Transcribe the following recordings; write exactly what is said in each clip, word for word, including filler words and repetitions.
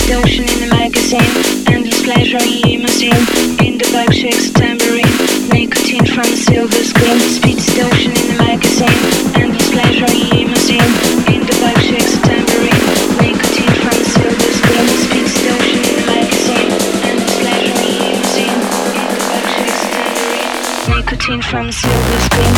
distortion in the magazine, endless pleasure limousine, in the bike shakes a tambourine, nicotine from a silver screen, speed distortion in the magazine, endless pleasure limousine, in the bike shakes a tambourine, nicotine from a silver screen, speed distortion in the magazine, endless pleasure limousine, in the bike shakes a tambourine, nicotine from a silver screen.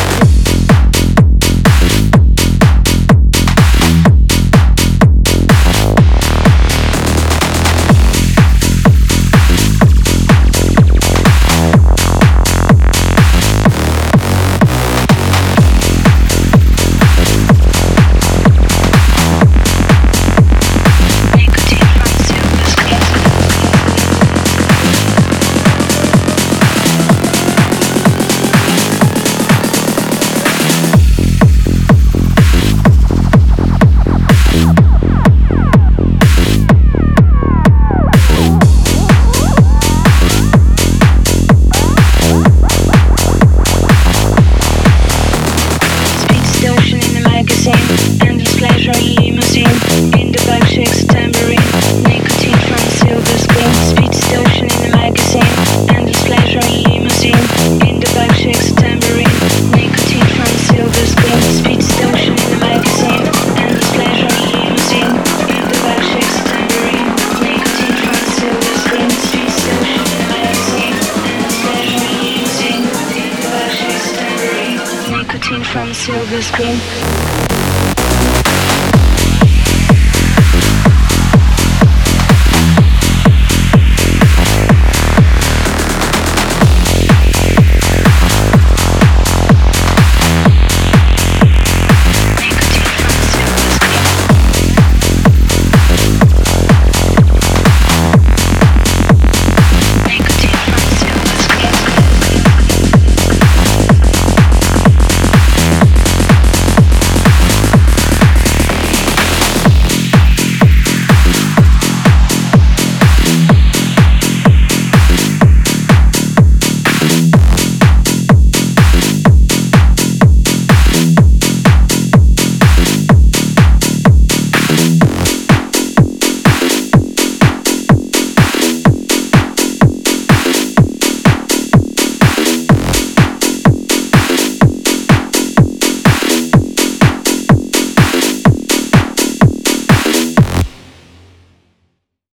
Endless pleasure limousine, in the bike shakes a tambourine, nicotine from a silver screen, speed distortion in the magazine, endless pleasure limousine, in the bike shakes a tambourine, nicotine from a silver screen, speed distortion in the magazine, endless pleasure limousine, in the bike shakes a tambourine, nicotine from a silver screen, speed distortion in the magazine, endless pleasure limousine, in the bike shakes a tambourine, nicotine from a silver screen.